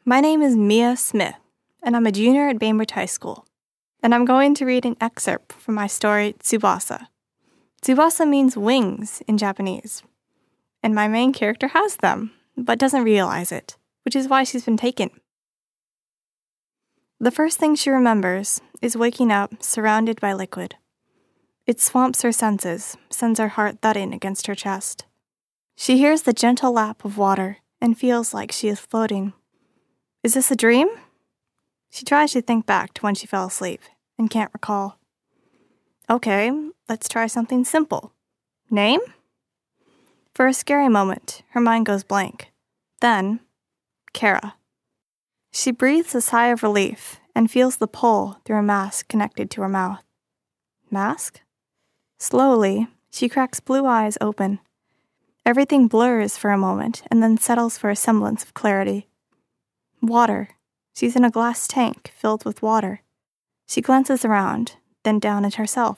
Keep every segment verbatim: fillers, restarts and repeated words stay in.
My name is Mia Smith, and I'm a junior at Bainbridge High School. And I'm going to read an excerpt from my story, Tsubasa. Tsubasa means wings in Japanese. And my main character has them, but doesn't realize it, which is why she's been taken. The first thing she remembers is waking up surrounded by liquid. It swamps her senses, sends her heart thudding against her chest. She hears the gentle lap of water and feels like she is floating. Is this a dream? She tries to think back to when she fell asleep and can't recall. Okay, let's try something simple. Name? For a scary moment, her mind goes blank. Then, Kara. She breathes a sigh of relief and feels the pull through a mask connected to her mouth. Mask? Slowly, she cracks blue eyes open. Everything blurs for a moment and then settles for a semblance of clarity. Water. She's in a glass tank filled with water. She glances around, then down at herself.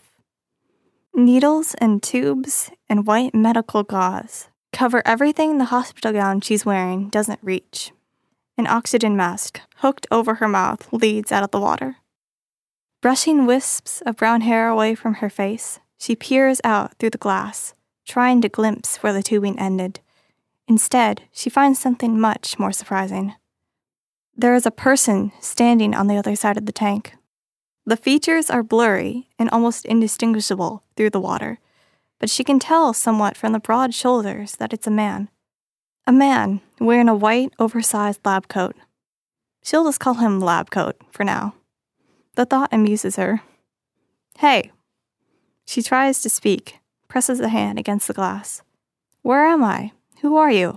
Needles and tubes and white medical gauze cover everything the hospital gown she's wearing doesn't reach. An oxygen mask, hooked over her mouth, leads out of the water. Brushing wisps of brown hair away from her face, she peers out through the glass, trying to glimpse where the tubing ended. Instead, she finds something much more surprising. There is a person standing on the other side of the tank. The features are blurry and almost indistinguishable through the water, but she can tell somewhat from the broad shoulders that it's a man. A man wearing a white, oversized lab coat. She'll just call him Lab Coat for now. The thought amuses her. Hey. She tries to speak, presses a hand against the glass. Where am I? Who are you?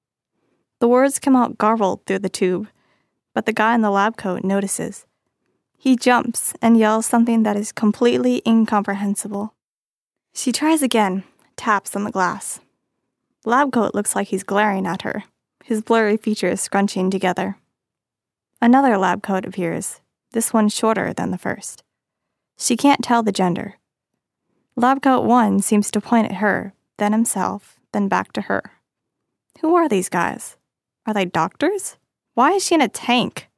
The words come out garbled through the tube, but the guy in the lab coat notices. He jumps and yells something that is completely incomprehensible. She tries again, taps on the glass. Lab coat looks like he's glaring at her, his blurry features scrunching together. Another lab coat appears, this one shorter than the first. She can't tell the gender. Lab coat one seems to point at her, then himself, then back to her. Who are these guys? Are they doctors? Why is she in a tank?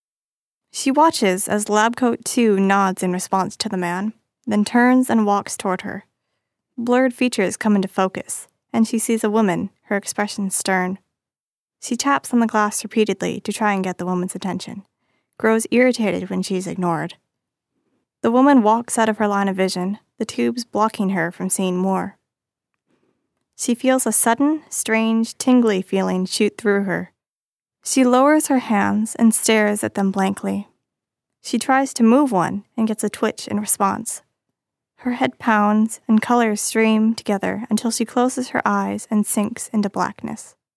She watches as Lab Coat two nods in response to the man, then turns and walks toward her. Blurred features come into focus, and she sees a woman, her expression stern. She taps on the glass repeatedly to try and get the woman's attention, grows irritated when she's ignored. The woman walks out of her line of vision, the tubes blocking her from seeing more. She feels a sudden, strange, tingly feeling shoot through her. She lowers her hands and stares at them blankly. She tries to move one and gets a twitch in response. Her head pounds and colors stream together until she closes her eyes and sinks into blackness.